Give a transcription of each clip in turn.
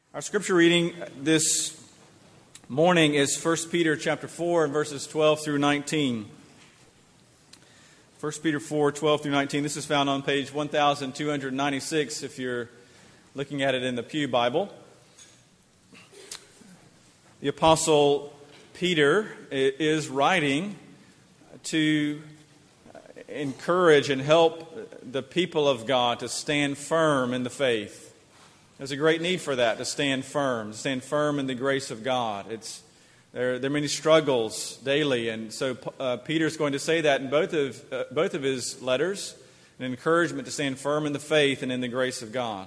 Our scripture reading this morning is 1 Peter chapter 4 and verses 12 through 19. 1 Peter 4, 12 through 19. This is found on page 1296 if you're looking at it in the Pew Bible. The Apostle Peter is writing to encourage and help the people of God to stand firm in the faith. There's a great need for that, to stand firm in the grace of God. There are many struggles daily, and so Peter's going to say that in both of his letters, an encouragement to stand firm in the faith and in the grace of God.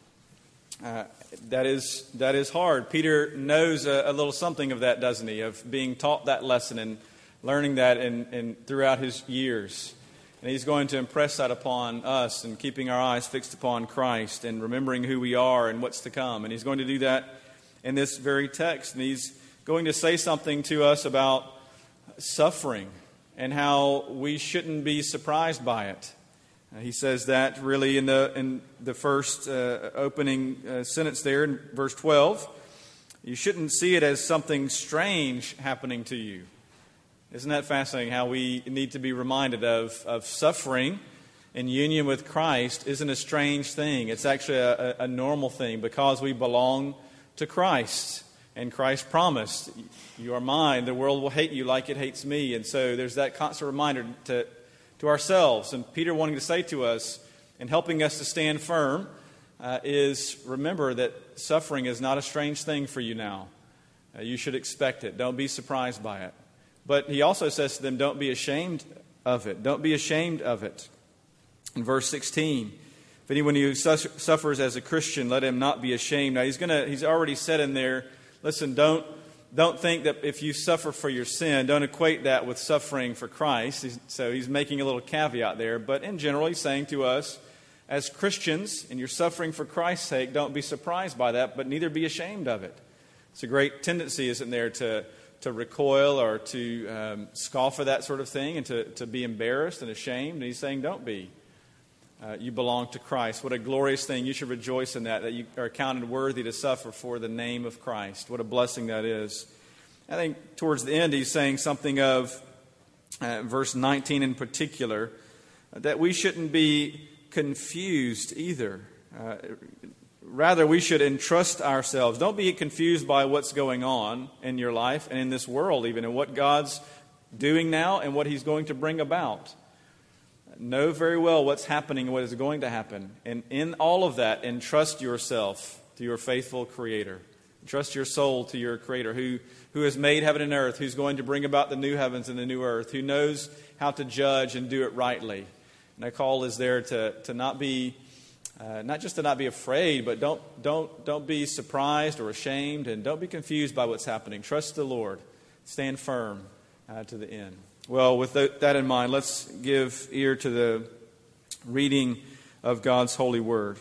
That is hard. Peter knows a little something of that, doesn't he? Of being taught that lesson and learning that in throughout his years. And he's going to impress that upon us and keeping our eyes fixed upon Christ and remembering who we are and what's to come. And he's going to do that in this very text. And he's going to say something to us about suffering and how we shouldn't be surprised by it. He says that really in the first opening sentence there in verse 12. You shouldn't see it as something strange happening to you. Isn't that fascinating how we need to be reminded of suffering in union with Christ isn't a strange thing. It's actually a normal thing because we belong to Christ. And Christ promised, you are mine, the world will hate you like it hates me. And so there's that constant reminder to ourselves. And Peter wanting to say to us and helping us to stand firm is remember that suffering is not a strange thing for you now. You should expect it. Don't be surprised by it. But he also says to them, don't be ashamed of it. Don't be ashamed of it. In verse 16, if anyone who suffers as a Christian, let him not be ashamed. Now he's already said in there, listen, don't think that if you suffer for your sin, don't equate that with suffering for Christ. So he's making a little caveat there. But in general, he's saying to us, as Christians, and you're suffering for Christ's sake, don't be surprised by that, but neither be ashamed of it. It's a great tendency, isn't there, to recoil or to scoff at that sort of thing and to be embarrassed and ashamed. And he's saying, don't be. You belong to Christ. What a glorious thing. You should rejoice in that you are counted worthy to suffer for the name of Christ. What a blessing that is. I think towards the end he's saying something of, verse 19 in particular, that we shouldn't be confused either. Rather, we should entrust ourselves. Don't be confused by what's going on in your life and in this world even, and what God's doing now and what He's going to bring about. Know very well what's happening and what is going to happen. And in all of that, entrust yourself to your faithful Creator. Entrust your soul to your Creator who has made heaven and earth, who's going to bring about the new heavens and the new earth, who knows how to judge and do it rightly. And our call is there to not be... not just to not be afraid, but don't be surprised or ashamed, and don't be confused by what's happening. Trust the Lord. Stand firm to the end. Well, with that in mind, let's give ear to the reading of God's holy word.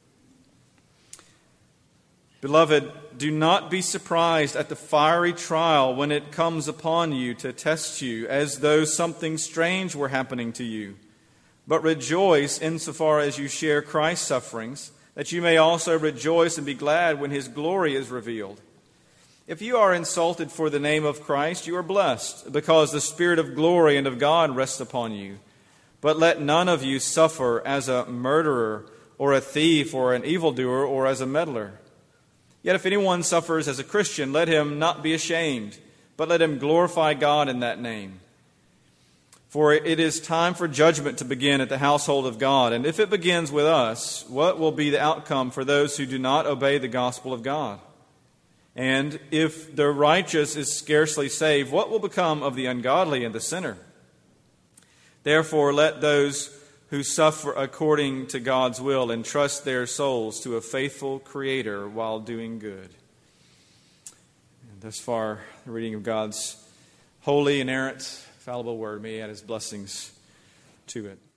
Beloved, do not be surprised at the fiery trial when it comes upon you to test you, as though something strange were happening to you. But rejoice insofar as you share Christ's sufferings, that you may also rejoice and be glad when His glory is revealed. If you are insulted for the name of Christ, you are blessed, because the Spirit of glory and of God rests upon you. But let none of you suffer as a murderer, or a thief, or an evildoer, or as a meddler. Yet if anyone suffers as a Christian, let him not be ashamed, but let him glorify God in that name. For it is time for judgment to begin at the household of God. And if it begins with us, what will be the outcome for those who do not obey the gospel of God? And if the righteous is scarcely saved, what will become of the ungodly and the sinner? Therefore, let those who suffer according to God's will entrust their souls to a faithful Creator while doing good. And thus far, the reading of God's holy, inerrant, fallible word. May He add His blessings to it.